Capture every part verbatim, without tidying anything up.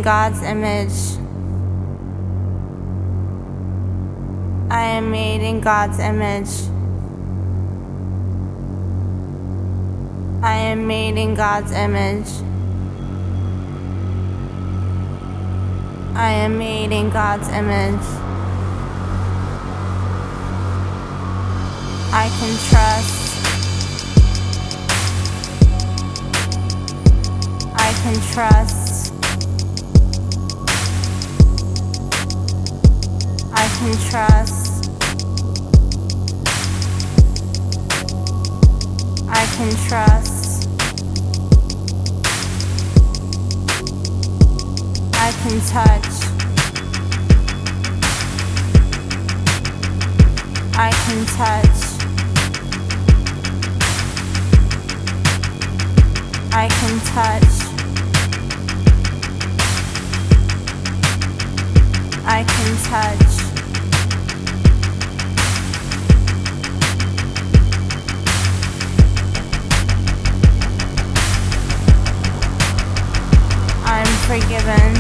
God's image. I am made in God's image. I am made in God's image. I am made in God's image. I can trust. I can trust. I can trust. I can trust. I can touch. I can touch. I can touch. I can touch. I'm forgiven.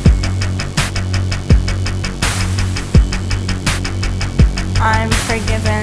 I'm forgiven.